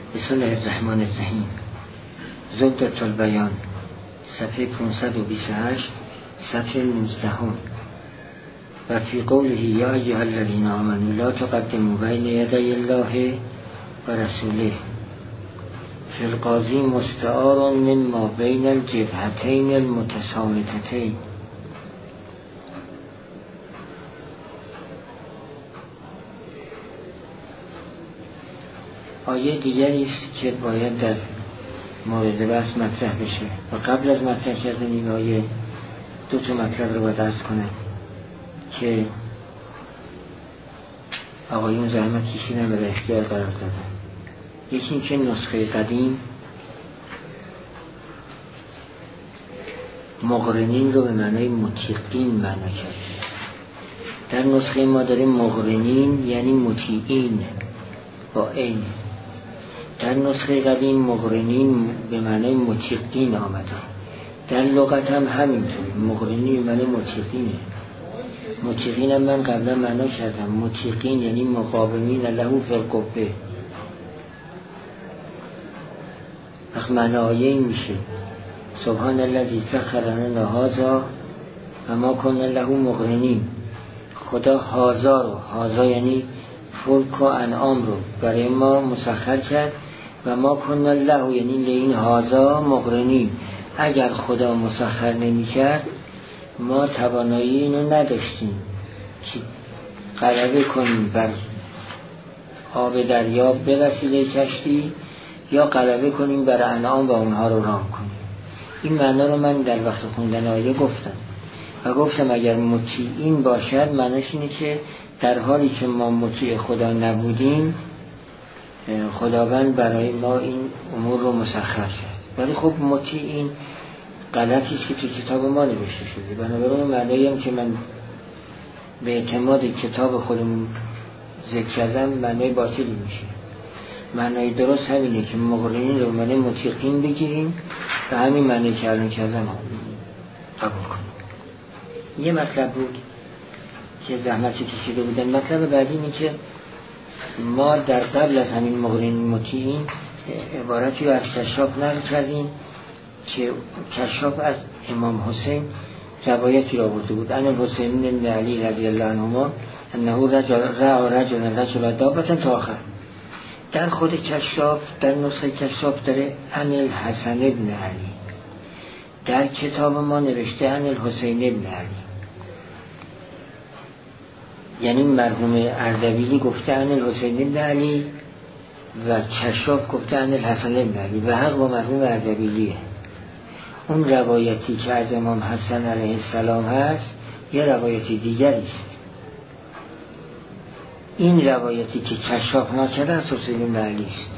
بسم الله الرحمن الرحیم. زبدة البیان، صفحه 528، صفحه 19. و فی قوله یا ایها الذین آمنوا لا تقدموا بین یدی الله و رسوله. فی القاضی مستعار من ما بین الجبهتین المتسامتتین. آیه دیگری است که باید در مورد بحث مطرح بشه و قبل از مطرح کردن این آیه دو تا مطلب رو باید عرض کنم که آقایون زحمت کشیدن و به اختیار قرار دادن. یکی این که نسخه قدیم مقرنین رو به معنای مطیقین معنا کرد. در نسخه ما داریم مقرنین یعنی مطیعین با این. در نسخه قدیم مقرنین به معنای مطیقین آمده. در لغت هم همینطور مقرنین به معنای مطیقینه. مطیقین هم من قبلا معنا کردم. مطیقین یعنی مقاومین له فی القبه. وقت معنای این میشه سبحان الذی سخر لنا هذا و ما کنا له مقرنین. خدا هذا یعنی فلک و انعام رو برای ما مسخر کرد و ما کنا له یعنی لین هذا مقرنین. اگر خدا مسخر نمی کرد ما توانایی اینو نداشتیم که غلبه کنیم بر آب دریا به وسیله کشتی یا غلبه کنیم بر انعام و اونها رو رام کنیم. این معنا رو من در وقت خوندن آیه گفتم و گفتم اگر مطیعین باشد معناش اینه که در حالی که ما مطیع خدا نبودیم خداوند برای ما این امور رو مسخر کرد. ولی خب مطیعین غلطی است که تو کتاب ما نوشته شده. بنابراین معنایی هم که من به اعتماد کتاب خودمون ذکر کردم معنای باطلی میشه. معنای درست همینه که مقرنین رو معنای مطیقین بگیریم و همین معنی که الان کردم قبول کنیم. یه مطلب بود که زحمتی کشیده بودن. مطلب بعدی اینه که ما در قبل از همین مقرنین مطیعین عبارتی رو از کشاف نقل کردیم که کشاف از امام حسین روایتی را برده بود. ان الحسین بن علی رضی الله عنهما انه رجل دابة تا آخر. در خود کشاف در نسخه کشاف داره ان الحسن بن علی. در کتاب ما نوشته ان الحسین بن علی. یعنی مرحوم اردبیلی گفته ان الحسین بن علی و کشاف گفته ان الحسن بن علی و حق با مرحوم اردبیلیه. اون روایتی که از امام حسن علیه السلام هست یه روایتی دیگری است. این روایتی که کشاف ناکرده از حسین بن علی است.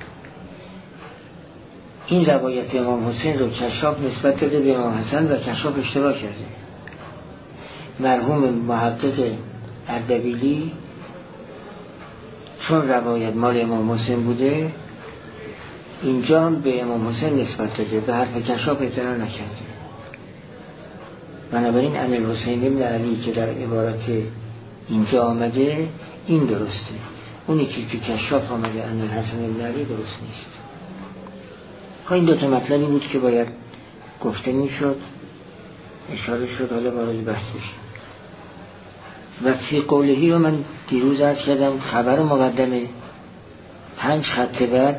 این روایت امام حسین رو کشاف نسبت داده به امام حسن و کشاف اشتباه کرده. مرحوم محقق اردبیلی چون روایت مال امام حسین بوده اینجا هم به امام حسین نسبت داده، به حرف کشاف اعتنا نکرده. بنابراین ان الحسین بن علی که در عبارت اینجا آمده این درسته. اونی که تو کشاف آمده ان الحسن بن علی درست نیست. این دوتا مطلبی بود که باید گفته میشد، اشاره شد، حالا وارد بحث بشه. و فی قولهی رو من دیروز عرض کردم خبر مقدمه 5 خط بعد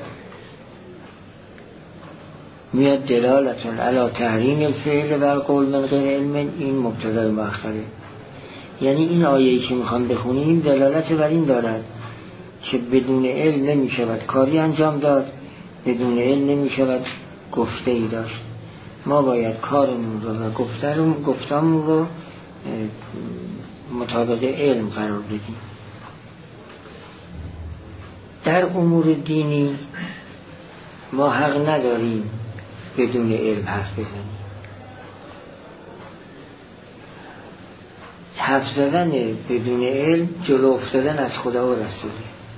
میاد دلالتون علی تحریم الفعل و القول من غیر علم. این مبتدا مؤخره. یعنی این آیه‌ای که میخوام بخونیم دلالت بر این دارد که بدون علم نمیشود کاری انجام داد، بدون علم نمیشود گفته ای داشت. ما باید کارمون رو و گفتمون رو مطابق علم قرار بدیم. در امور دینی ما حق نداریم بدون علم حرف بزنیم. حرف زدن بدون علم جلو افتادن از خدا و رسوله.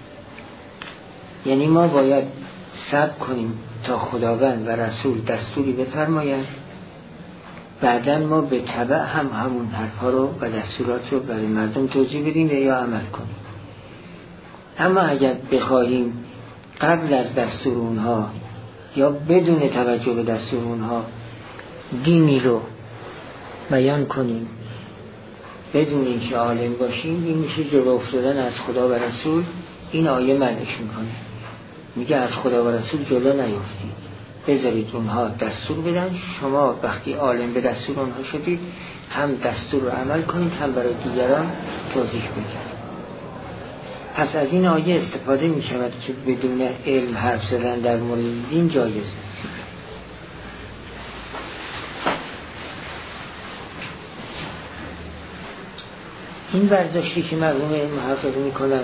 یعنی ما باید صبر کنیم تا خداوند و رسول دستوری بفرمایند، بعدن ما به تبع همون حرفا رو و دستورات رو برای مردم توضیح بدیم یا عمل کنیم. اما اگر بخواهیم قبل از دستور اونها یا بدون توجه به دستور اونها دینی رو بیان کنیم بدون اینکه عالم باشیم، این میشه جلو افتادن از خدا و رسول. این آیه منعش میکنه، میگه از خدا و رسول جلو نیفتید، بذارید اونها دستور بدن، شما وقتی عالم به دستور اونها شدید هم دستور رو عمل کنید هم برای دیگران توضیح بدید. پس از این آیه استفاده میشود که بدون علم حرف زدن در مورد دین جایز است. این برداشتی که مرحوم محقق میکنن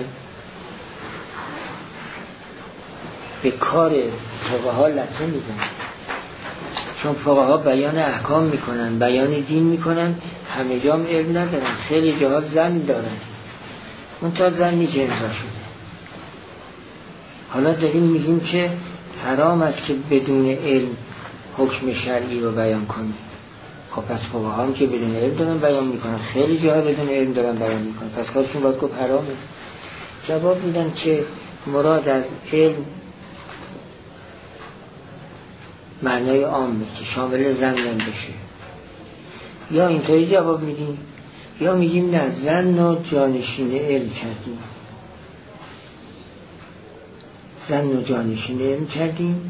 به کار فقها لطمه میزنن، چون فقها بیان احکام میکنن، بیان دین میکنن، همه جا هم علم ندارن، خیلی جاها زن دارن، اون تا زنی که امضا شده. حالا داریم میگیم که حرام است که بدون علم حکم شرعی رو بیان کنیم. خب پس فقها هم که بدون علم دارن بیان میکنن، خیلی جاها بدون علم دارن بیان میکنن، پس کارشون باید گفت حرامه. جواب میدن که مراد از علم معنای عامه که شامل زن نمیشه. یا اینطوری جواب میدیم یا میگیم نه، زن و جانشین علم کردیم، زن و جانشین علم کردیم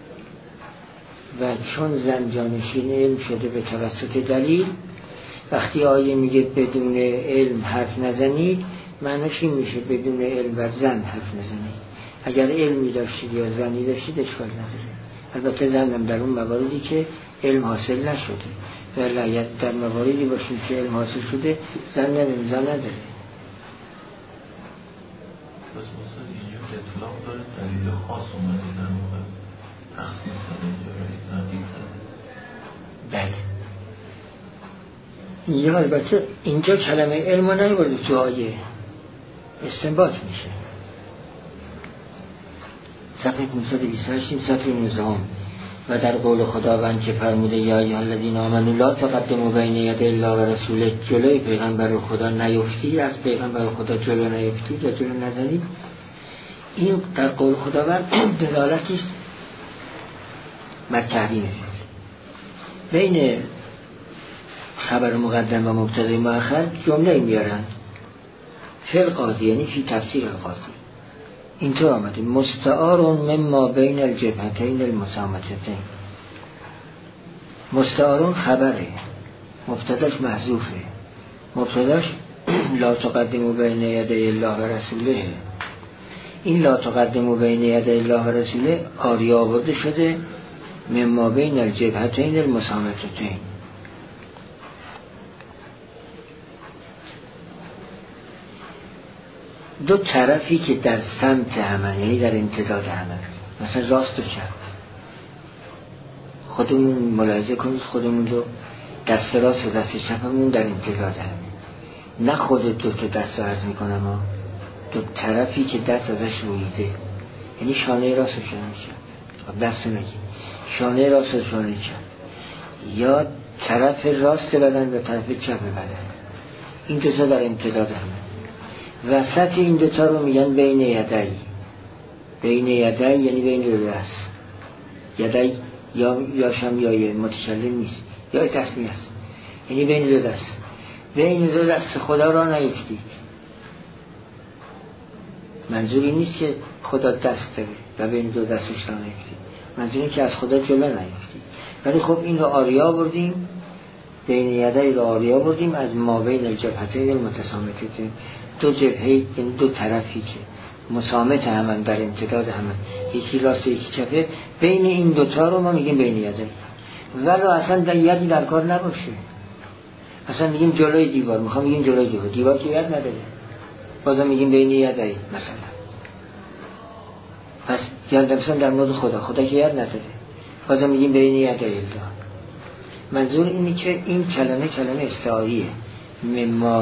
و چون زن جانشین علم شده به توسط دلیل، وقتی آیه میگه بدون علم حرف نزنید، معناش این میشه بدون علم و زن حرف نزنید. اگر علمی داشتید یا زنی داشتید اشکال نداره. البته زنم در اون مواردی که علم حاصل نشده، ولی اگر در مواردی باشیم که علم حاصل شده، زن نداره. بس مثلا اینجا که اطلاق داره دلیل خاص اومده در موقع تخصیص داره یا تحقیق داره. بله، یا البته اینجا کلمه علم رو نمیبرده تو آیه، استنباط میشه. صفحه 528 صفحه 19 و در قول خداوند که فرموده یا ایها الذین آمنوا لا تقدموا بین یدی الله و رسوله، جلوی پیغمبر خدا نیفتی، از پیغمبر خدا جلو نیفتید یا جلو نزنید. این در قول خداوند دلالتی است بر تحریم. بین خبر مقدم و مبتدا مؤخر جمله میارن فی القاضی، یعنی فی تفسیر القاضی. اینطور آمده مستعار مما بین الجبهتین المسامتتین. مستعارون خبره، مبتداش محذوفه، مبتداش لا تقدموا بین یدی الله و رسوله. این لا تقدموا بین یدی الله و رسوله آری آورده شده مما بین الجبهتین المسامتتین. دو طرفی که در سمت همه، یعنی در امتداد همه، مثلا راست و چپ. خودمون ملاحظه کنید خودمون رو، دست راست و دست چپمون در امتداد همه، نه خود دو تا دست عرض میکنم ها، دو طرفی که دست ازش رویده، یعنی شانه راست و شانه چپ. دست نگی شانه راست و شانه چپ، یا طرف راست بدن و طرف چپ بدن، این دو تا در امتداد همه. وسط این دوتا رو میگن بین یدی. بین یدی یعنی بین دو دست. یدی یا شم یا متکلم نیست، یا تسمیه است، یعنی بین دو دست. بین دو دست خدا را نیفتید. منظور این نیست که خدا دست داره و بین دو دستش را نیفتید، منظور این که از خدا جلو نیفتید. ولی خب این رو آریا بردیم، بین یدی رو آریا بردیم از ما بین الجبهتین المتسامتتین. دو جبهه، یعنی دو طرفی که مسامت همن، در امتداد همن، یکی راست یکی چپه، بین این دوتا رو ما میگیم بین یدی. ولو اصلا در یدی در کار نباشه، اصلا میگیم جلوی دیوار، میخوام میگیم جلوی دیوار که ید نداره، بازم میگیم بین یدی مثلا. پس یاد مثلا در مورد خدا که ید نداره، بازم میگیم بین یدی الله. منظور اینه که این کلمه استعاریه. مما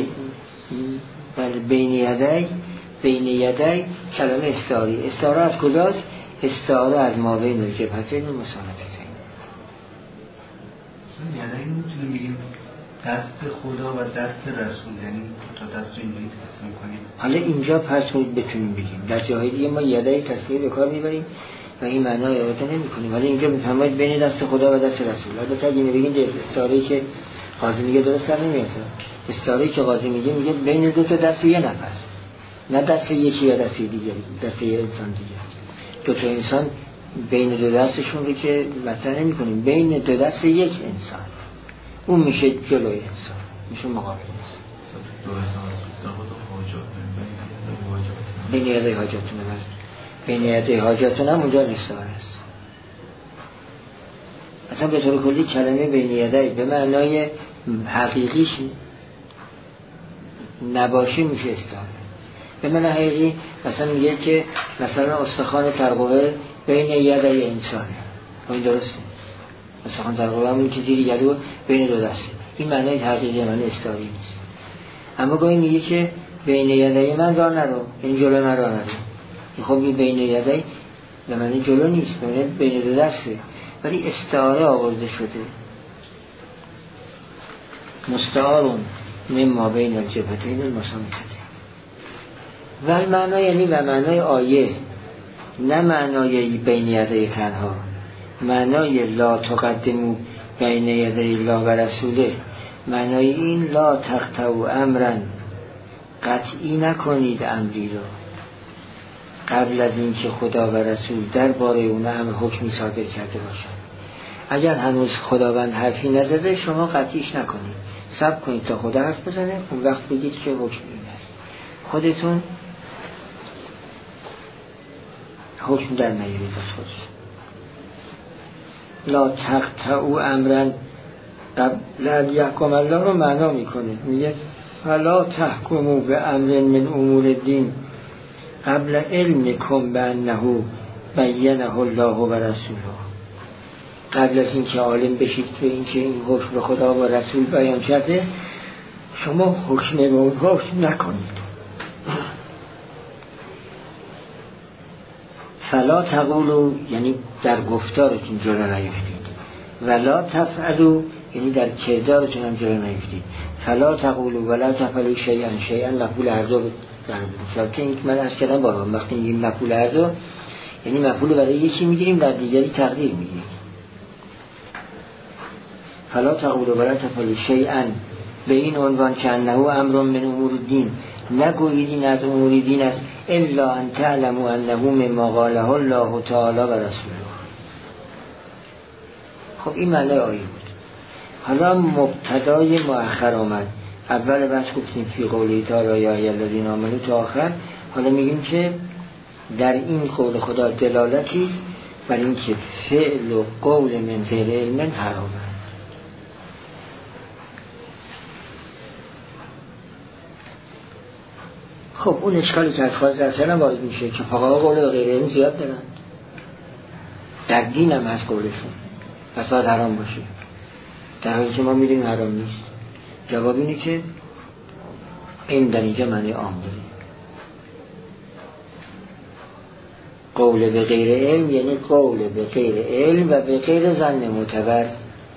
بین یدی کلمه استعاری. استعاره از کجاست؟ استعاره از ما بین الجبهتین و مسامتتین. یعنی این میتونه بگیم دست خدا و دست رسول، یعنی تا دست رو اینجوری تقسیم کنیم. حالا اینجا پس بتونیم بگیم در جاهای دیگه ما یدای تصویر به کار میبریم و این معنای اراده نمی کنیم، ولی اینجا میفهمید بین دست خدا و دست رسول. البته اگه بگیم استعاره که قاضی میگه درست در نمیاد. استعاره که قاضی میگه بین دو تا دست یه نفر، نه دست یکی یا دست دیگه، دست یه انسان دیگه. دو تا انسان بین دو دستشون رو که مطرح نمی کنیم، بین دو دست یک انسان، اون میشه جلوی انسان، میشه مقابل انسان. بین یدای حاجاتون بین یدای حاجاتون هم اونجا نستاره است. اصلا به طور کلی کلمه بین یدای به معنای حقیقیش نباشه میشه استعاره. به معنی حقیقی مثلا میگه که مثلا استخوان ترقوه بین یدای انسانه، این درسته. استخوان ترقوه همون که زیر گلو بین دو دسته، این معنای حقیقی معنی استعاره نیست. اما گاهی میگه که بین یدای من راه نرو، این جلو من راه نرو. خب این بین یدای به معنی جلو نیست، به معنی بین دو دسته، ولی استعاره آورده شده. مستعارون مما بین الجبهتین المسامتین. و معنی یعنی و معنای آیه، نه معنای بین یدای تنها، معنای لا تقدمو بین یدای الله و رسوله، معنای این لا تقطعوا امرا، قطعی نکنید امری را قبل از اینکه خدا و رسول درباره اون امر حکمی صادر کرده باشند. اگر هنوز خداوند حرفی نزده شما قطعیش نکنید، صبر کنید تا خدا حرف بزنه، اون وقت بگید که حکم این است. خودتون حکم در نیارید از خودش. لا تقطعوا امرا قبل ان یحکم الله رو معنا میکنه، میگه فلا تحکموا بامر من امور الدین قبل علمکم بانه بینه الله و رسوله. قبل از اینکه عالم بشید به اینکه این حکم به خدا و رسول بیان کرده شما حکم به اون حکم نکنید. فلا تقولوا یعنی در گفتارتون جلو نیفتید، ولا تفعلوا یعنی در کردارتون هم جلو نیفتید. فلا تقولوا ولا تفعلوا شیئا مفعول هر دو در که این من عرض کردم بارها، وقتی میگیم مفعول هر دو یعنی مفعول برای یکی میگیریم در دیگری تقدیر میگیریم. فلا تقولوا ولا تفعلوا شیئا به این عنوان که انه امر من امور الدین، نگویید این از امور دین است الا ان تعلموا انه مما قاله الله تعالی و رسوله. خب این معنی آیه بود. حالا مبتدای مؤخر آمد، اول بس گفتیم فی قوله تعالی یا ایها الذین آمنوا تا آخر. حالا میگیم که در این قول خدا دلالتی است بر اینکه فعل و قول من غیر علم حرامه. خب اون اشکالی که از خارج از علم وارد میشه که فقها قول غیر علم زیاد دارن، در دین هم هست قولشون، پس باید حرام باشه، در حالی که ما میدونیم حرام نیست. جواب اینه که این در اینجا معنی عام داره. قول به غیر علم یعنی قول به غیر علم و به غیر ظن معتبر.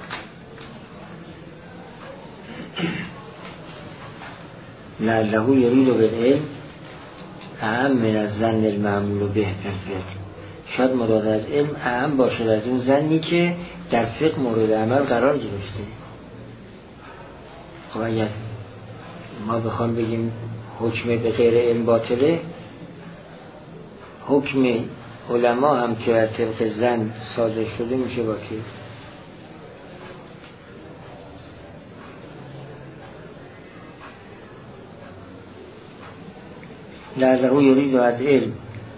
لعله یرید بالعلم اعم من الظن المعمول به الفقه. شاید مراد از علم اعم باشد از اون ظنی که در فقه مورد عمل قرار گرفته. خب اگر ما بخوام بگیم حکم به غیر علم باطله، حکم علما هم که از طبق ظن صادر شده میشه باطل. لعله یرید از علم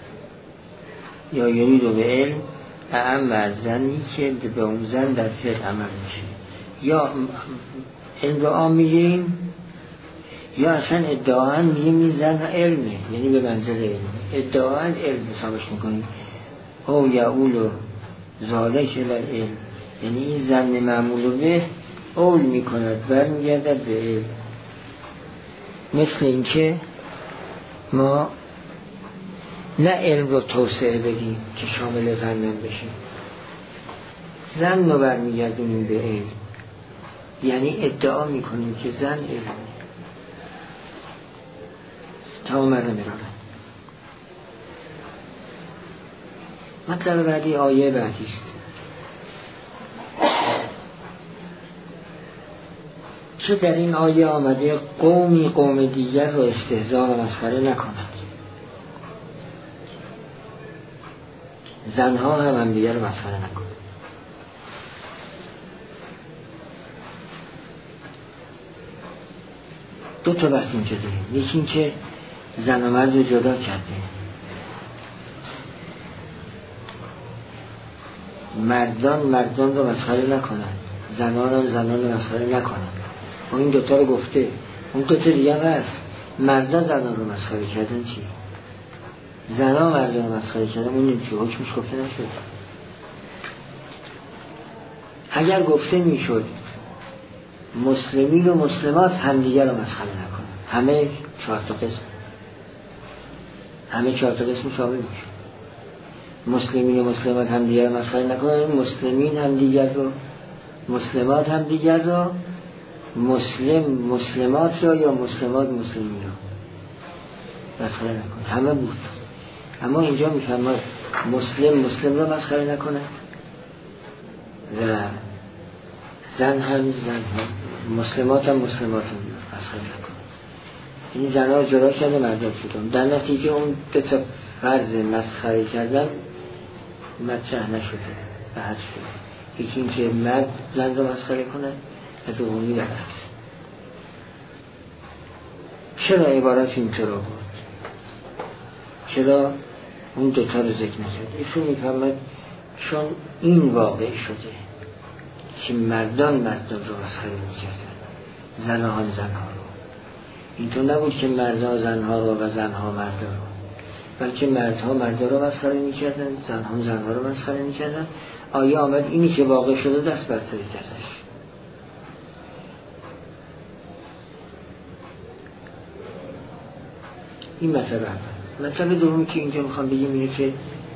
یا یرید به علم اعم از ظنی که به اون ظن در فقه عمل میشه. یا علم رو عام میگیم یا اصلا ادعاً میگیم این ظن علمه، یعنی به منزل علمه، ادعاً علم حسابش میکنیم. او یعول ذالک العلم، یعنی این ظن معمول به اول میکند برمیگردد به علم. مثل اینکه ما نه علم رو توسعه بدیم که شامل ظنم بشه، ظن رو برمیگردونیم به علم. یعنی ادعا میکنیم که زن علمه. تمام مرد میرانه. مطلب بعدی آیه بعدیست. چه در این آیه آمده قومی قوم دیگر رو استهزاء و مسخره نکنند. زنها هم دیگر رو مسخره نکنند. دو تا بحث اینجا داریم. یکی این که زن و مرد رو جدا کرده. مردان مردان رو مسخره نکنند، زنان هم زنان رو مسخره نکنند. و این دوتا رو گفته. اون دوتا دیگه هست. مردا زنان رو مسخره کردن چی؟ زنان مردان رو مسخره کردن اون نمیشه، حکمش گفته نشد. اگر گفته میشد مسلمین و مسلمات همدیگر رو مسخره نکنن، همه 4 تا قسم شامل میشه. مسلمین و مسلمات همدیگر رو مسخره نکنن، مسلمین همدیگر رو، مسلمات همدیگر رو، مسلمات رو یا مسلمات مسلمین رو مسخره نکنن. همه بود. اما اینجا میفرماد مسلم رو مسخره نکنه و زن هم مسلمات هم مسخره نکنه. این زن ها جدا کرده مردم شدن. در نتیجه اون دو تا فرض مسخره کردن مطرح نشده و حذف شده. یکی این که مرد زن رو مسخره کنه و دومی برعکس. چرا عبارت اینطور بود؟ چرا اون دوتا رو ذکر نشد؟ ایشون میفهمد چون این واقع شده که مردان رو مسخره میکردن، زنها رو. اینطور نبود که مردها زنها رو و زنها مردا رو، بلکه مردها مردا رو مسخره میکردن، زنها رو مسخره میکردن. آیه آمد اینی که واقع شده دست برتری ازش. این مطلب دومی که اینجا میخوام بگیم اینه که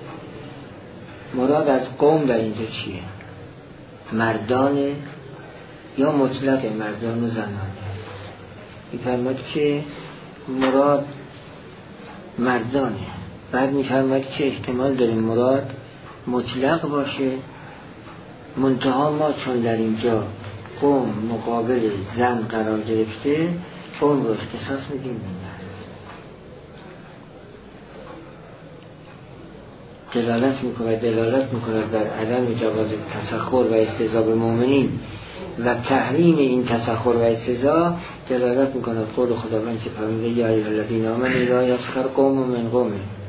مراد از قوم در اینجا چیه؟ مردان یا مطلق مردان و زنان؟ میفرماد که مراد مردانه. بعد میفرماد که احتمال داره مراد مطلق باشه، منتها ما چون در اینجا قوم مقابل زن قرار گرفته قوم رو اختصاص میدیم. دلالت میکنه بر عدم جواز تسخر و استهزاء به مؤمنین و تحریم این تسخر و استهزاء. دلالت میکنه قول خداوند که فرموده یا ایها الذین آمنوا لا یسخر قوم من قوم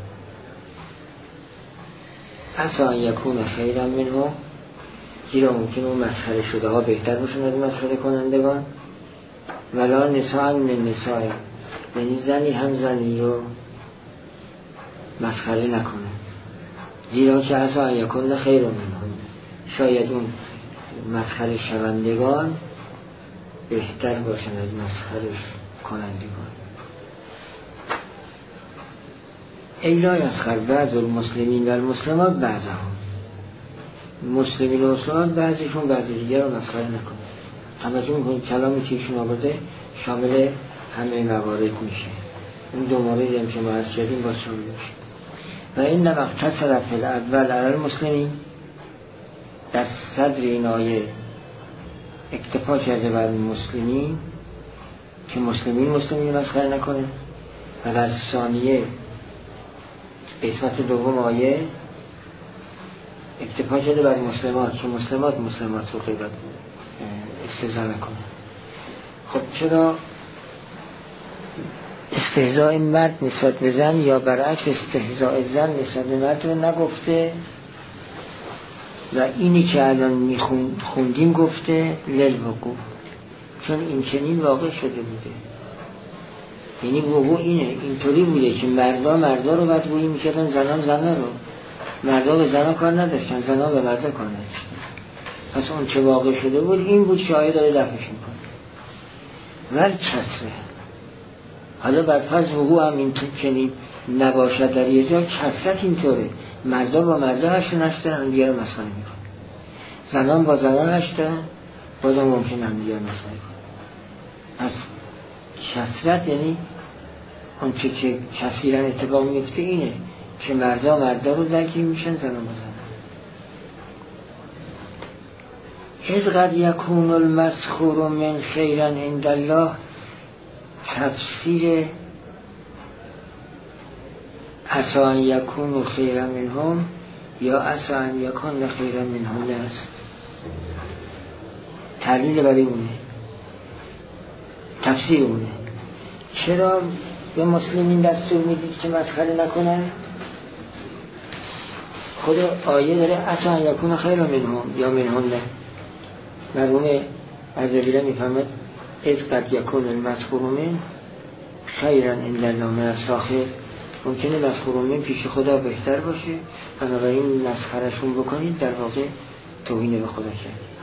عسی ان یکون خیرا منهم، زیرا ممکنه اون مسخره شده ها بهتر باشن از مسخره کنندگان. ولا نساء من نساء، یعنی زنی هم زنی رو مسخره نکنه، زیرا که عسی ان یکون خیرا منهم، شاید اون مسخره شوندگان بهتر باشن از مسخره کنندگان. ایلا یسخر بعض المسلمین و المسلمات بعضهم، مسلمین و مسلمات بعضیشون بعض دیگر رو مسخره نکنه. توجه میکنید کلامی که ایشون آورده شامل همه موارد میشه. این دو موردی هم که ما عرض کردیم باز شامل میشه. و این اقتصر فی الاول علی المسلمین، در صدر این آیه اکتفا کرده بر مسلمین که مسلمین مسخره نکنه، و در ثانیه قسمت دوم آیه اکتفا کرده بر مسلمات که مسلمات رو غیبت استهزاء نکنه. خب چرا استهزاء مرد نسبت به زن یا برعکس استهزاء زن نسبت به مرد رو نگفته و اینی که الان خوندیم گفته للوقوع؟ چون این چنین واقع شده بوده. یعنی وقوع اینطوری بوده که مردا رو بدگویی میکردن، زنا رو. مردا به زنا کار نداشتن، زنا به مردا کار نداشتن. پس اون چه واقع شده بود این بود که آیه داره دفعش میکنه. ول کسره، حالا بر فرض وقوع هم اینطور چنین نباشد در یه جا، کسرت اینطوره، مردا با مردا هشتن هم دیگه رو مسخره میکنن، زنان با زنان هشتن، بازم ممکن هم دیگر مسخره کنن. از کثرت یعنی آنچه که کثیرا اتفاق میفته اینه که مردا رو درگیر میشن، زن و زن. از قد یکون المسخور من خیرا عند الله، تفسیر عسى ان یکون خیرا منهم یا عسى ان یکون خیرا منهم است. تعلیل برای اونه، تفسیر اونه. چرا به مسلمین دستور میدید که مسخره نکنن؟ خود آیه داره عسى ان یکون خیرا منهم یا منهم نه. مرحوم عزیزی میفهمد از قد یکون المسخور من خیرا عند الله من الساخر، ممکنه مسخور من پیش خدا بهتر باشه، بنابراین مسخرشون بکنید در واقع توهین به خدا کردید،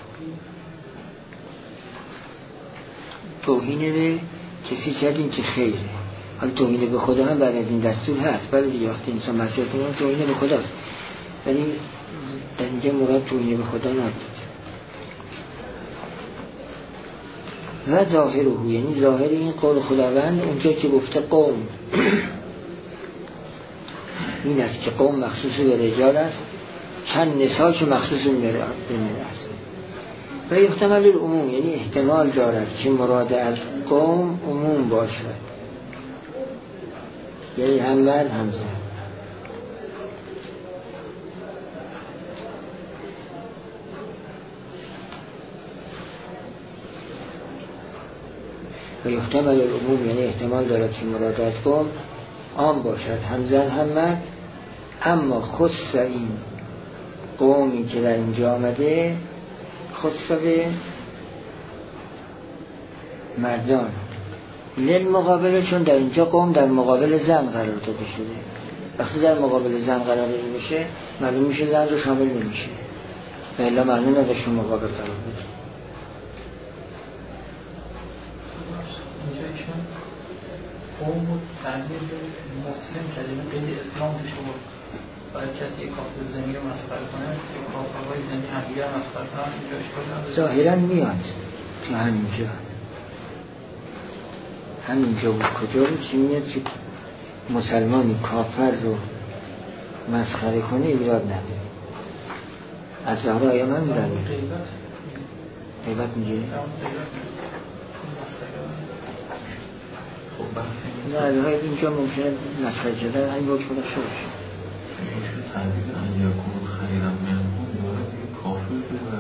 توهین به کسی کردین که خیره. حالا توهین به خدا هم بعد از این دستور هست، ولی دیگه وقتی انسان مسئله کنه توهین به خداست، ولی در اینجا مراد توهین به خدا نبود. و ظاهره، یعنی ظاهر این قول خداوند اونجا که گفته قوم این است که قوم مخصوص به رجال است، چند نساء که مخصوص به مرد است. و احتمال العموم، یعنی احتمال دارد که مراد از قوم عموم باشد، یعنی هم مرد هم زن. و احتمال العموم یعنی احتمال دارد که مراد از قوم عام باشد، هم زن هم مرد. اما خص این قومی که در اینجا آمده خص به مردان للمقابله، چون در اینجا قوم در مقابل زن قرار داده شده. وقتی در مقابل زن قرار داده میشه معلوم میشه زن رو شامل نمیشه، و الا معلوم نداشت مقابل قرار بده. قوم و تعبیر مسلم کردیم قید اسلام توش بود. برای کسی کافر زمین رو مسخره کنه یا کافرهای زمین همدیگر مسخره کنن اینجا اشکال نداره. ظاهرا میاد تو همینجا بود. کجا بود که میاد که مسلمانی کافر رو مسخره کنه ایراد نداره. از ظاهر آیا من داره غیبت میگه نه از های اینجا ممکنه مسخره کردن این باید خودش شده باشه. میشه تعبیر ان یکون خیرا منهم داره دیگه کافر و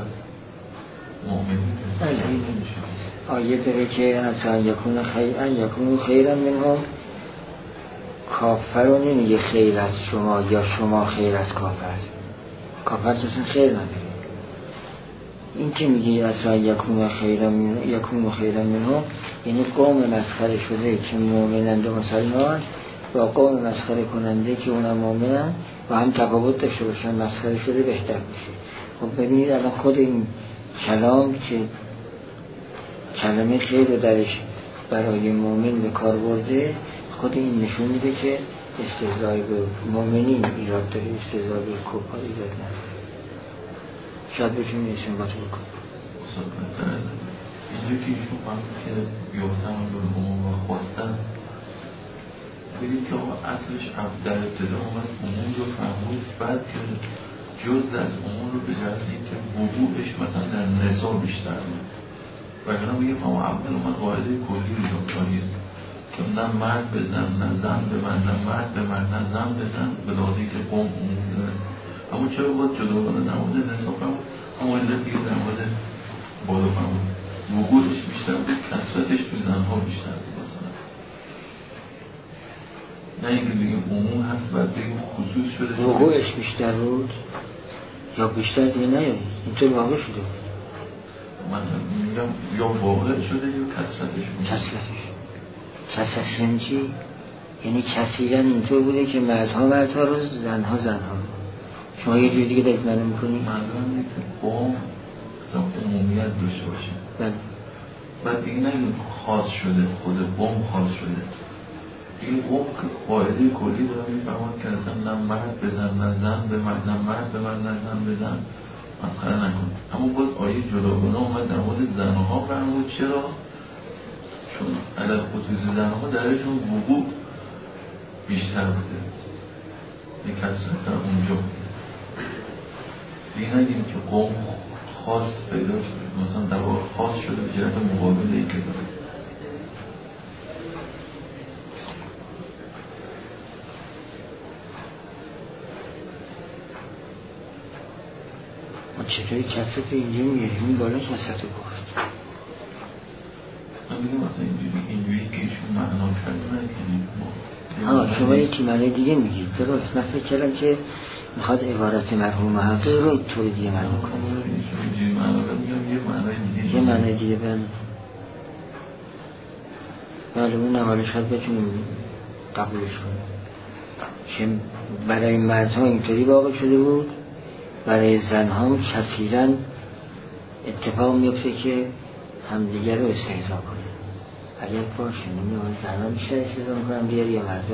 مؤمنین نمیشه. آیه داره که ان یکون خیرا منهم، کافر رو نمیگه خیر از شما یا شما خیر از کافر. کافر اصلا خیر نداره. این که میگه ان یکون خیرا منهم یعنی قوم مسخره شده که مؤمنند و مسلمان با قوم مسخره کننده که اونم مؤمنن و هم تفاوت داشته باشن، مسخره شده بهتر میشه. خب ببینید الان خود این کلام که کلمه خیر رو درش برای مؤمن به کار برده، خود این نشون میده که استهزای به مؤمنین ایراد داره، استهزای به کفار ایراد نداره. شاید بتونیم استنباط بکنیم. اینجا که ایشون فهمید که یوتن رو عموم و خواستن بگید که اصلش در ابتدا اومد عموم رو فهمید، بعد که جز از عموم رو به جهت این که وقوعش مثلا در نسا بیشتر بود و اینا بگیم اما اول اومد قاعده کلی رو جاید که نه مرد بزن نه زن به من، نه مرد به من نه زن بزن، به لازی که قوم عموم داره. اما چرا باید جداگانه در مورد نسا فهمید؟ اما این دیگه در مورد بالا فهمید وقوعش بیشتر بود، کثرتش تو زنها بیشتر بود مثلا. نه اینکه بگیم عموم هست بعد بگیم خصوص شده. وقوعش بیشتر بود یا بیشتر دیگه نه اینطور واقع شده بود. من میگم یا واقع شده یا کثرتش بود. کثرتش یعنی چی؟ یعنی کثیرا اینطور بوده که مردها رو زنها رو. شما یه جور دیگه دارید معلوم میکنید؟ منظورم اینه که قوم عمومیت داشته باشه. بله. بعد دیگه نگیم خاص شده، خود قوم خاص شده. دیگه قوم قاعده کلی داره میفهمد که اصلا نه مرد بزن نه زن به مرد، نه مرد به من نه زن بزن. مسخره نکنید. اما باز آیه جداگانه اومد در مورد زنها فرمود. چرا؟ چون عدد خصوصی زنها درشون وقوع بیشتر بوده، یک کسرت در اونجا بوده. دیگه نگیم که قوم خاص پیدا شده، مثلا در واقع خاص شده به جهت مقابل این کتاب. ما چطوری کسرت اینجا میگیم بالا کسرت گفت؟ من میگم مثلا اینجوری که ایشون معنا کرده نکنیم. شما یکی معنی دیگه میگید درست. من فکر کردم که میخواد عبارت مرحوم محقق رو طور دیگه معنی کنه. اینجوری معنا میگم یه معنی دیگه بله اون حالا شاید بتونیم قبولش کنیم. چه برای مردها اینطوری واقع شده بود، برای زنها هم کثیراً اتفاق میفته که همدیگر رو استهزا کنه. اگر باشه نمیدونم زنها بیشتر استهزا میکنم دیگر یا مردا؟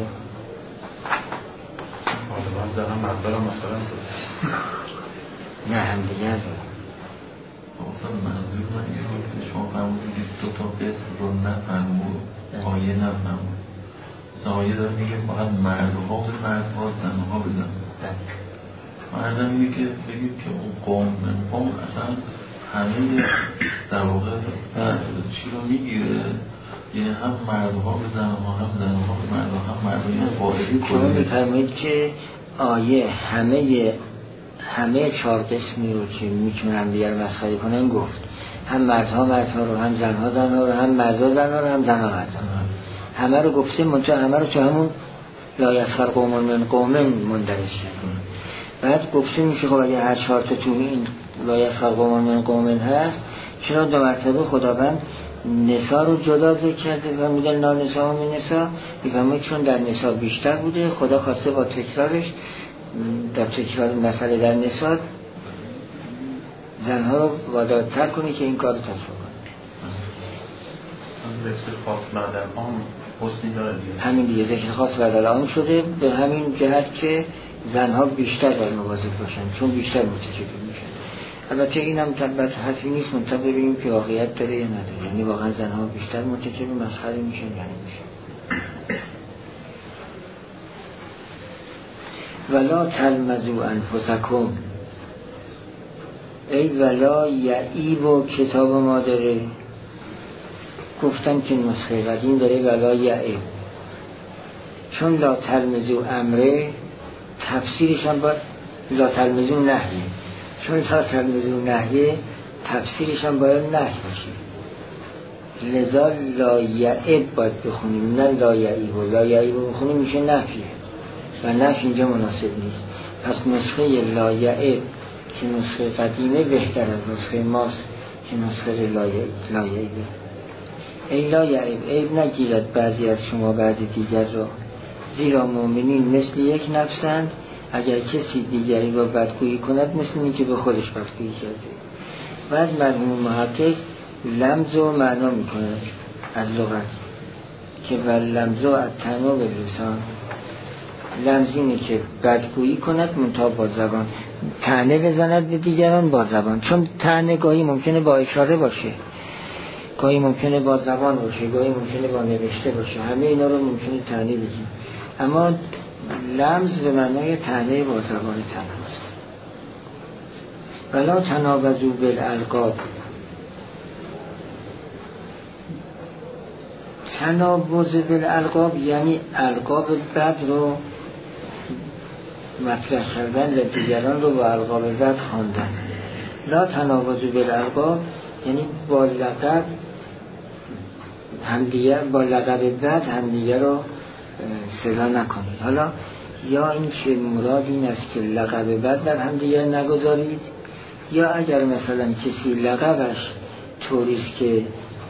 من زنها مردا رو مثلا نه همدیگر رو. اصلا منظور من یه رو که شما فرمودید دو تا قسم رو نفرمود، آیه نفرمود. مثلا آیه داره میگه فقط مردها به مردها، زنها به زنها. مردم میگه که بگیم که اون قوم اصلا همه در واقع چی رو میگیره، یعنی هم مردها به زنها، هم زنها به مردها، هم مردها، یعنی قاعده شما کلی. میفرمایید که آیه همه 4 قسمی رو که میتونن دیگر مسخره کنن گفت. هم مردها رو، هم زنها رو، هم مردها رو، هم زنها مردها رو. همه رو گفته، منطقه همه رو تو همون لا یسخر قوم من قوم مندرج کرد. بعد گفته میشه خب اگه هر 4 تا تو این لا یسخر قوم من قوم هست، چرا 2 مرتبه خداوند نساء رو جدا ذکر کرده و میگن لا نساء من نساء؟ میگم چون در نساء بیشتر بوده، خدا خواسته با تکرارش در تکرار مسئله در نساء زنها رو وادارتر کنی که این کار رو تجربه کنه. ذکر خاص بعد الان حسنی داره دیگه. همین دیگه ذکر خاص بعد الان شده به همین جهت که زنها بیشتر باید مواظب باشن چون بیشتر مرتکب میشن. البته این هم طبعا حرفی نیست، منتها ببینیم که واقعیت داره یا نداره، یعنی واقعا زنها بیشتر مرتکب مسخره میشن یا نمیشن. ولا تلمزوا انفسکم، ای ولا یعیب و کتاب ما داره گفتن که نسخه قدیم داره ولا یعیب، چون لا تلمزوا امره تفسیرش هم باید لا تلمزوا نهیه، چون لا تلمزوا نهیه تفسیرش هم باید نهی باشه، لذا لا یعیب باید بخونیم نه لا یعیب. و لا یعیب بخونیم میشه نفیه و نفی اینجا مناسب نیست. پس نسخه لا یعیب که نسخه قدیمه بهتر از نسخه ماست که نسخه لا یعیبه. ای لا یعیب، عیب نگیرد بعضی از شما بعضی دیگر را، زیرا مؤمنین مثل یک نفسند، اگر کسی دیگری را بدگویی کند مثل این که به خودش بدگویی کرده. بعد مرحوم محقق لمز و معنا می کند از لغت که ول لمز و الطعن باللسان، لمز اینه که بدگویی کند منتها با زبان، طعنه بزند به دیگران با زبان، چون طعنه گاهی ممکنه با اشاره باشه، گاهی ممکنه با زبان باشه، گاهی ممکنه با نوشته باشه، همه اینا رو ممکنه طعنه بگیم، اما لمز به معنای طعنه با زبان تنهاست. ولا تنابزوا بالالقاب، تنابز بالالقاب یعنی القاب بد رو مطرح کردن و دیگران رو با القاب بد خواندن. لا تنابزوا بالالقاب یعنی با لقب همدیگر، با لقب بد همدیگر رو صدا نکنید. حالا یا این که مراد این است که لقب بد در همدیگر نگذارید، یا اگر مثلا کسی لقبش طوریست که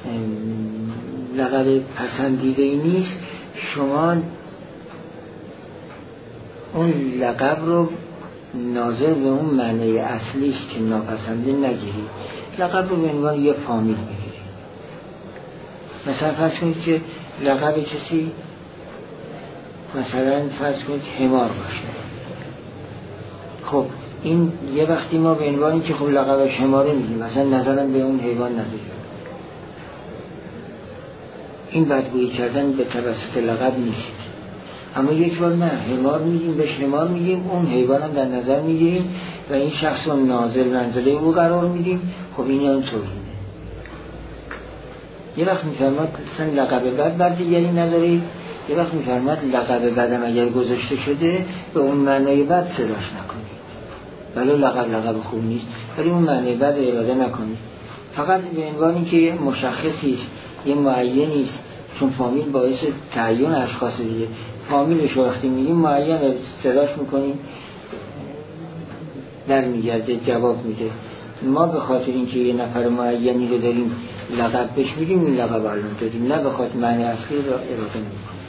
لقب پسندیده ای نیست، شما اون لقب رو ناظر به اون معنی اصلیش که ناپسنده نگیرید، لقب رو به عنوان یه فامیل بگیرید. مثلا فرض کنید که لقب کسی مثلا فرض کنید حمار باشه، خب این یه وقتی ما به عنوان که خب لقب شماره میدیم، مثلا نظرم به اون حیوان نداریم، این بدگویی کردن به توسط لقب نیست. اما یک بار نه، حمار میگیم، به حمار میگیم، اون حیوان هم در نظر میگیریم و این شخص رو نازل منزله او قرار میدیم. خب این هم توهینه. یه وقت میفرماد مثلا لقب بد بر دیگری ندارید، یه وقت میفرماد لقب بدم اگر گذاشته شده به اون معنای بد صداش نکنید، ولی لقب خوب نیست، ولی اون معنای بد اراده نکنید. فقط به عنوان که یه مشخصی است، یه معینی است، چون فامیل باعث تعیین اشخاص دیگه. فامیلش رو وقتی میگیم معین صداش میکنیم در میگرده جواب میده. ما به خاطر اینکه یه نفر معینی رو داریم لقب بهش میدیم، این لقب الان داریم، نه به خاطر معنی اصلی رو اراده نمیکنیم.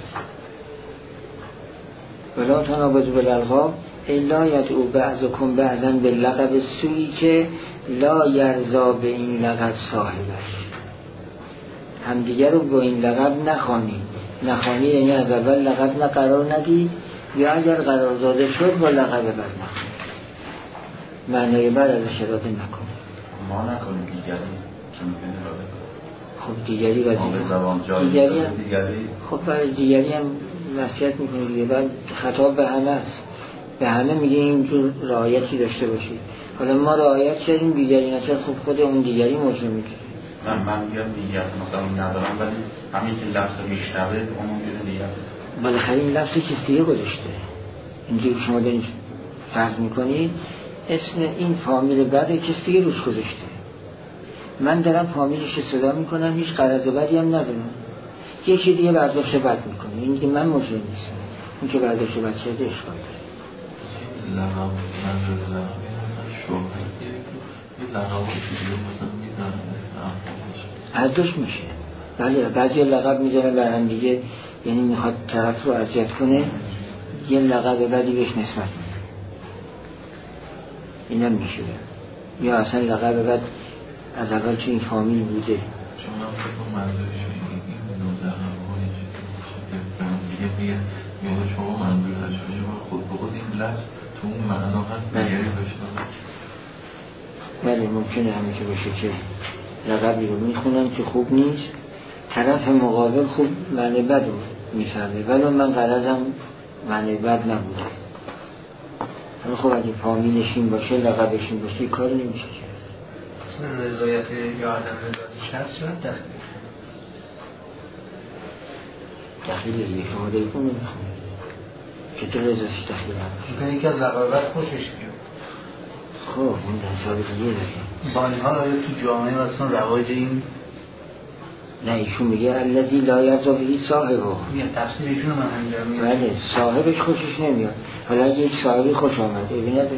ولا تنابزوا بالالقاب الا یدعو بعضکم بعضا به لقب سویی که لا یرضا به این لقب صاحبش. همدیگر رو با این لقب نخوانی یعنی از اول لقب قرار ندید، یا اگر قرار داده شد با لقب بد نخوانی، معنای بد ازش اراده نکن. ما نکنیم دیگری که میکنه اراده. خب دیگری خب برای دیگری هم نصیحت میکنه دیگه. بعد خطاب به همه است، به همه میگه اینجور رعایتی داشته باشید. حالا ما رعایت کردیم دیگری نشد، خب خود اون دیگری مجرم میگه. من میگم دیگر مثلا ندارم، ولی همین که لفظ میشنوه اون میگه دیگر. بالاخره این لفظی کسی دیگه گذاشته. اینجوری که شما دارین فرض میکنید اسم این فامیل بده کسی دیگه روش گذاشته. من دارم فامیلش صدا میکنم، هیچ غرض بدی هم ندارم، یکی دیگه برداشت بد میکنه، این دیگه من مجرم نیستم، اون که برداشت بد کرده اشکال داره. لقب من شوهر یه لقب چیزی رو مثلا میزنن هر دوش میشه. بله بعضی لقب میزنه بر هم دیگه، یعنی میخواد طرف رو اذیت کنه، یه لقب بدی بهش نسبت میده، اینم میشه. یا اصلا لقب بد از اول تو این فامیل بوده. چون من فکر منظورشون این نوزه هوایی دیگه میگه شما منظور شما خود به خود این لفظ تو اون معنا هست دیگری باشه. بله ممکنه همین که باشه که لقبی رو میخونم که خوب نیست، طرف مقابل خوب معنی بد رو میفهمه، ولی من غرضم معنی بد نبوده. ولی خب اگه فامیلش این باشه، لقبش این باشه، کار نمیشه کرد. اصلا رضایت یا عدم رضایت شخص شاید دخیله یه شما داری کنه میخونه چطور رضایتش دخیله هم میکنه یکی از لقبت خوشش بیاد. خب این حساب دیگه داره. با این حال آیا تو جامعه اصلا رواج این نه ایشون میگه الذی لا یرضا به صاحبه، میگه تفسیر ایشون من همینجا میگم. بله صاحبش خوشش نمیاد. حالا یک صاحبی خوش آمد ببین نداره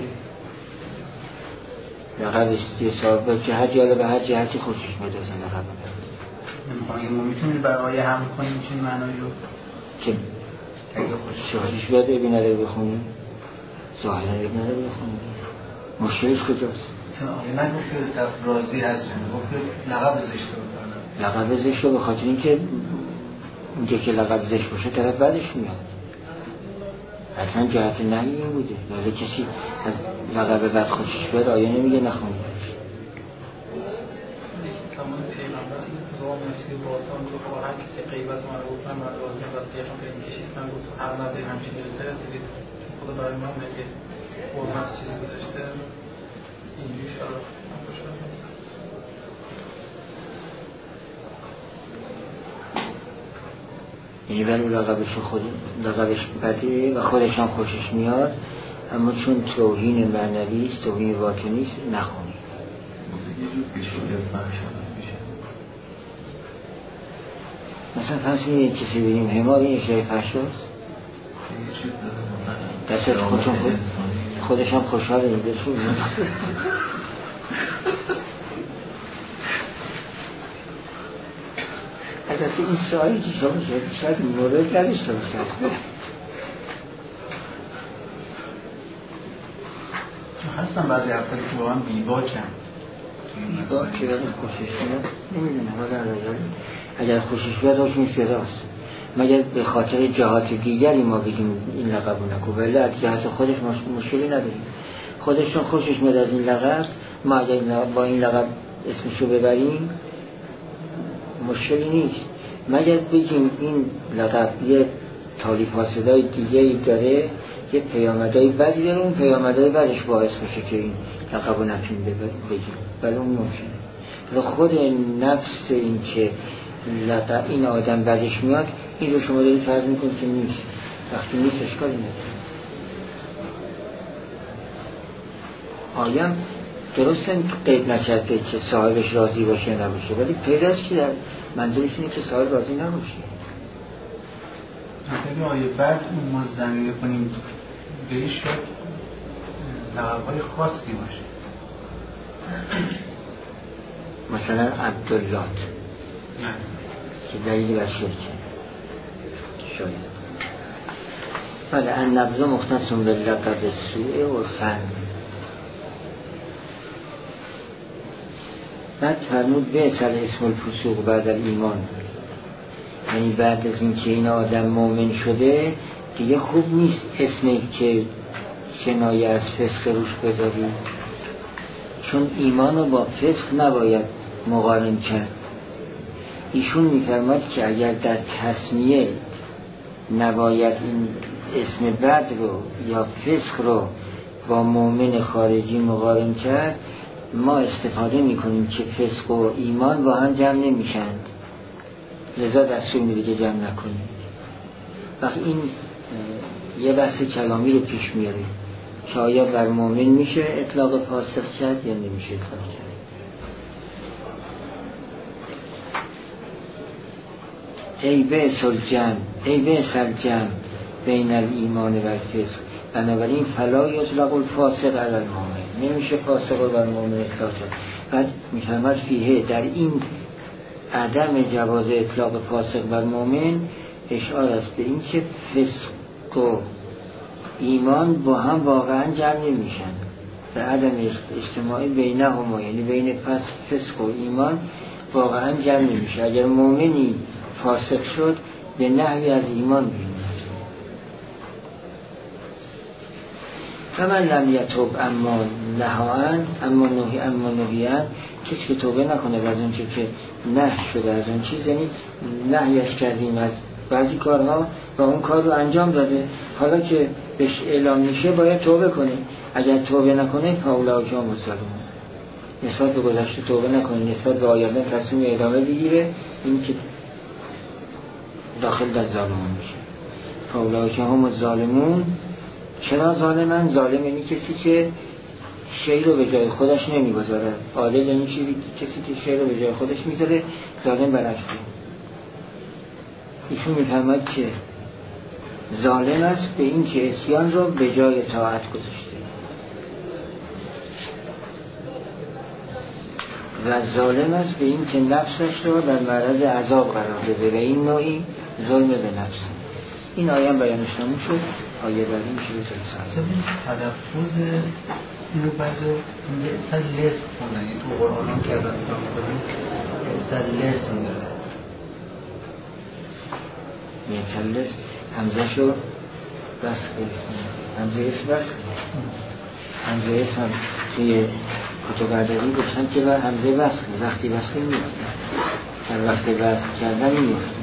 لقبش یه صاحب که هر جاله به هر جهتی خوشش میاد از لقب نمیخوام ما میتونیم برای هم کنیم چه معنایی رو که اگه خوشش بیاد ببین نداره بخونیم ظاهرا ببین نداره بخونیم مشکلش کجاست؟ مثلا نگفت که طرف راضی هست، گفت که لقب زشت رو لقب زشت رو به خاطر اینکه اونجا که لقب زشت باشه طرف بعدش میاد. اصلا جهت نهی این بوده، ولی کسی از لقب بد خوشش بیاد آیا نمیگه نخونید. تمام پیغمبر زمان نفسی بازان گفت و هر کسی غیبت من رو گفتن من راضی و پیغمبر که این کشیست من گفت هر نظر همچین جلسه رسیدید خدا برای من میگه حرمت چیزی گذاشته اینجوری شرف نباشه. یعنی ولی لقبش بده و خودش هم خوشش میاد، اما چون توهین معنوی است، توهین باطنی است، نخونید. مثلا فرض کنید کسی بگیم حمار این اشیای فحشاست، دست خودش هم خوشحاله میده چون البته این سوالی که شما شاید مورد نداشته باشه اصلا. هستن بعضی افرادی که واقعا بیباکن. بیباک که ولی خوشش میاد نمیدونم اگر خوشش بیاد هاشون صداست، مگر به خاطر جهات دیگری ما بگیم این لقبو نکن، ولی از جهت خودش مشکلی نداریم. خودشون خوشش میاد از این لقب، ما اگر با این لقب اسمشو ببریم مشکلی نیست، مگر بگیم این لقب یه تالیف حاسدای دیگه ای داره، یه پیامدهای بدی داره، اون پیامدهای بدش باعث میشه که این لقب رو نتونیم بگیم، ولی اون ممکنه. ولی خود نفس این که لقب این آدم بدش میاد، این رو شما دارید فرض میکنید که نیست، وقتی نیست اشکالی نداره. آیم درسته قید نکرده که صاحبش راضی باشه نباشه، ولی پیداست که در منظورش اینه که صاحب راضی نباشه. مثلا آیه بعد ما زمینه کنیم بهش شد لقب‌های خاصی باشه، مثلا عبدالله که دلیل بر شرکه شاید. بله النبذ مختص باللقب السوء و فن. بعد فرمود بئس الاسم الفسوق بعد الایمان، یعنی بعد از این که این آدم مؤمن شده دیگه خوب نیست اسمی که کنایه از فسق روش بذاری، چون ایمان رو با فسق نباید مقارن کرد. ایشون میفرماد که اگر در تسمیه نباید این اسم بد رو یا فسق رو با مؤمن خارجی مقارن کرد، ما استفاده میکنیم که فسق و ایمان با هم جمع نمیشند، لذا دستور میده که جمع نکنیم. وقتی این یه بحث کلامی رو پیش میاره که آیا بر مؤمن میشه اطلاق فاسق کرد یا نمیشه اطلاق کرد. ای بئس الجمع بین الایمان و الفسق، بنابراین فلا یطلق الفاسق علی المؤمن، نمیشه فاسق رو بر مؤمن اطلاق کرد. بعد میفرماد فیه، در این عدم جواز اطلاق فاسق بر مؤمن اشاره است به این که فسق و ایمان با هم واقعا جمع نمیشن، به عدم اجتماعی بینهما، یعنی بین فسق و ایمان واقعا جمع نمیشه. اگر مؤمنی فاسق شد به نحوی از ایمان بیرون، فمن لم یتوب اما نهیان، کسی که توبه نکنه از اون چیزی که نهی شده، از اون چیز، یعنی نهیش کردیم از بعضی کارها و اون کار رو انجام داده، حالا که بهش اعلام میشه باید توبه کنه. اگر توبه نکنه فاولئک هم الظالمون، نسبت به گذشته توبه نکنه، نسبت به آینده تصمیم ادامه بگیره، این که داخل در ظالمون میشه. فاولئک هم الظالمون. چرا ظالمن؟ ظالم یعنی کسی که شی رو به جای خودش نمیگذاره، عادل یعنی کسی که شی رو به جای خودش میذاره، ظالم برعکسه. ایشون میفرماید که ظالم است به این که عصیان رو به جای طاعت گذاشته و ظالم است به این که نفسش رو در معرض عذاب قرار بده و این نوعی ظلم به نفس. این آیه بیانش تموم شد. آیه بعدی میشه به جلسه تلفظ اینو بعضی میگه اصلا لسم کنن، یعنی تو قرآن هم که ازت کام کنیم اصلا لسم داره، میگه لسم همزه شو بس همزه اس بس همزه اس هم توی کتب ادبی گفتن که بر همزه بس وقتی بس میاد، در وقت بس کردن میاد.